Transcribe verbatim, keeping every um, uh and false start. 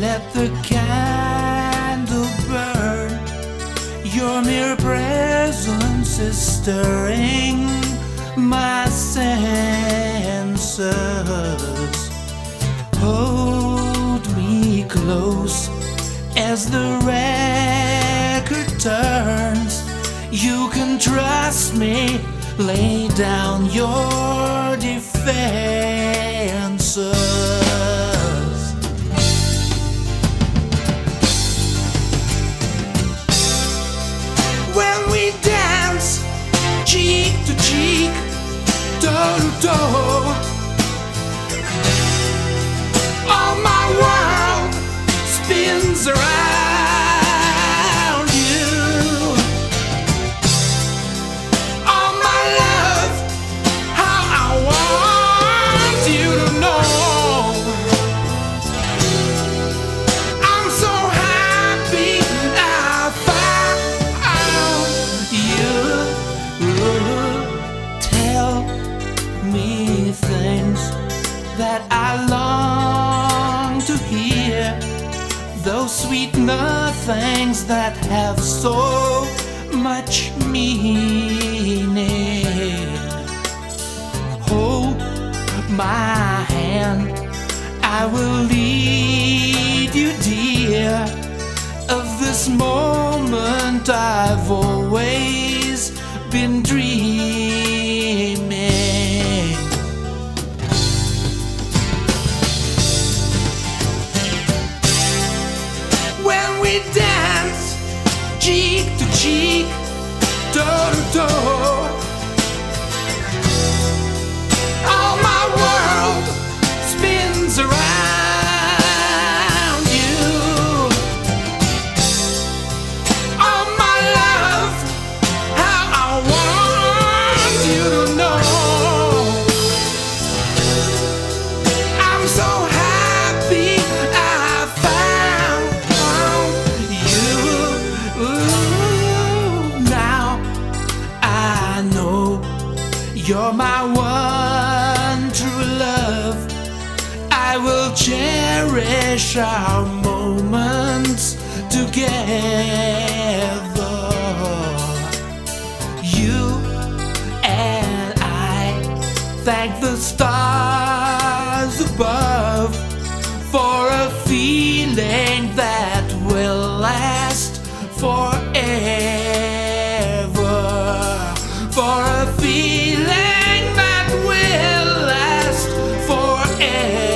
let the candle burn. Your mere presence is stirring my senses. Hold me close as the record turns. You can trust me, lay down your defenses. When we dance cheek to cheek, toe to toe, all my world spins around you. All my love, how I want you to know. I'm so happy I found you. Tell me things that I long to hear, those sweet nothings that have so much meaning. Hold my hand, I will lead you, dear, of this moment I've always been dreaming. When we dance cheek to cheek, toe to toe, all my world spins around you. All my love, how I want you to know. I'm so happy I found you. Ooh, now I know you're my one true love. I will cherish our moments together. You and I thank the stars above for a feeling that will last forever. For a feeling that will last forever.